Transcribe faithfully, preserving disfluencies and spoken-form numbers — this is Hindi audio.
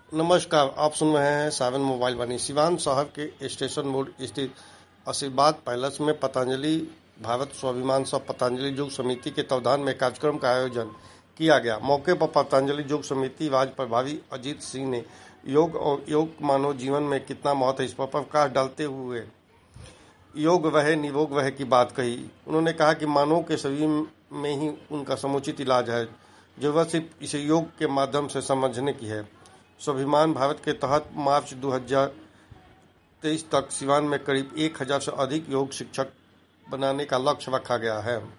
नमस्कार, आप सुन रहे हैं सावन मोबाइल वाणी। सिवान शहर के स्टेशन मोड़ स्थित आशीर्वाद पैलेस में पतंजलि भारत स्वाभिमान सह पतंजलि योग समिति के तत्वावधान में कार्यक्रम का आयोजन किया गया। मौके पर पतंजलि योग समिति राज्य प्रभारी अजीत सिंह ने योग और योग मानव जीवन में कितना महत्व है इस पर प्रकाश डालते हुए योग वह निरोग वह की बात कही। उन्होंने कहा कि मानव के शरीर में ही उनका समुचित इलाज है, जरूरत सिर्फ इसे योग के माध्यम से समझने की है। स्वाभिमान भारत के तहत मार्च दो हज़ार तेईस तक सिवान में करीब एक हज़ार से अधिक योग शिक्षक बनाने का लक्ष्य रखा गया है।